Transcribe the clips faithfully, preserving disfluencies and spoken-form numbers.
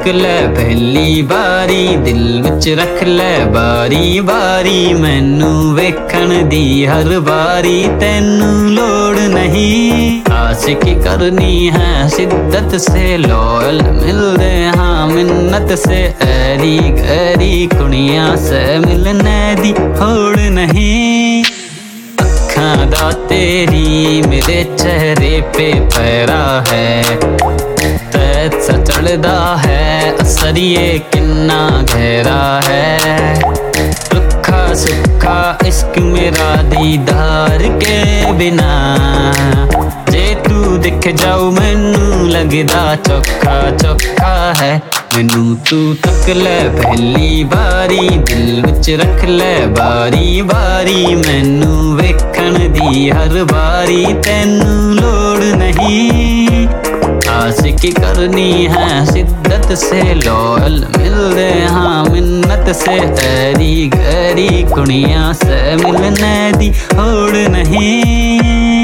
तक लै पहली बारी, दिल विच रख लै बारी बारी। मैनू वेखण दी हर बारी तैनू लोड़ नहीं। आशिकी करनी है शिद्दत से, लॉयल मिलदे हाँ मिन्नत से। ऐरी गैरी कुड़ियां से मिलने दी होड़ नहीं। अखां दा तेरी मेरे चेहरे पे पैरा है, तैसा चढ़दा है असरिए किन्ना गहरा है। रुखा सुखा इश्क मेरा दीदार के बिना, जे तू दिख जाऊ मैनू लगदा चौखा चौखा है। मैनू तू तक लै पहली बारी, दिल विच रख लै बारी बारी। मैनू वेखण दी हर बारी तैनू लोड़ नहीं। आशिकी करनी है शिद्दत से, लॉयल मिलदे हाँ मिन्नत से। ऐरी गैरी कुड़ियां से मिलने दी होड़ नहीं।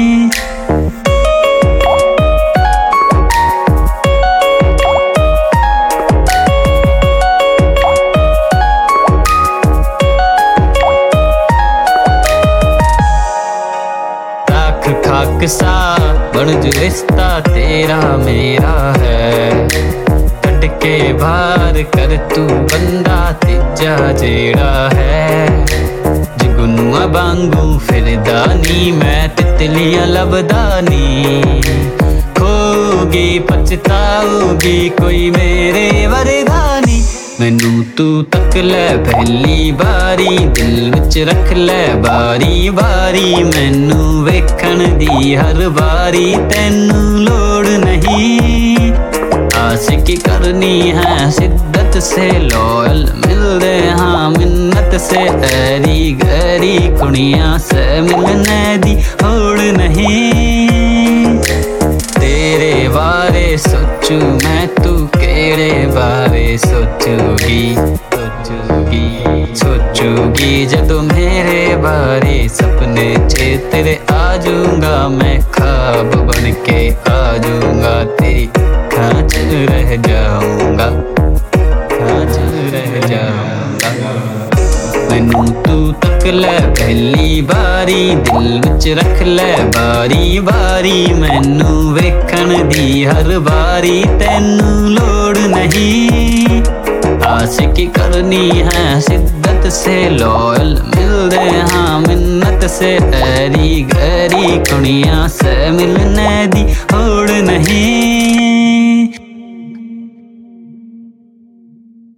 खाक सा बन जो रिश्ता तेरा मेरा है, कट के बाहर कर तू बंदा तीजा जेड़ा है। जुगनुआ वांगू फिरदा नी मैं तितलियां लभदा नी। खोगी पछताओगी कोई मेरे वरगा नी। मैनू तू तक लै पहली बारी, दिल विच रख लै बारी बारी। मैनू वेखण दी हर बारी तैनू लोड़ नहीं। आशिकी करनी है शिद्दत से, लॉयल मिलदे हाँ मिन्नत से। ऐरी गैरी कुड़ियां से मिलने दी होड़ नहीं। तेरे बारे सोचू मैं तू केड़े बारे सोचूगी सोचूगी सोचूगी। जदों मेरे बारे सपने चे तेरे आजूंगा मैं, ख्वाब बन के आजूंगा तेरी अखां च रह जाऊंगा, अखां च रह जाऊंगा। मैनू तू तक लै पहली बारी, दिल विच रख लै बारी बारी। मैनू वेखण दी हर बारी तैनू लोड़ नहीं। आशिकी करनी है शिद्दत से, लॉयल मिलदे हाँ मिन्नत से। ऐरी गैरी कुड़ियां से मिलने दी होड़ नहीं।